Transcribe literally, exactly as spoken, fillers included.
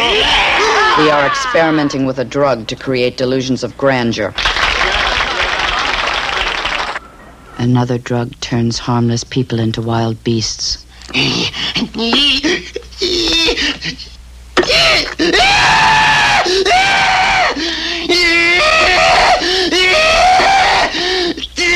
We are experimenting with a drug to create delusions of grandeur. Another drug turns harmless people into wild beasts.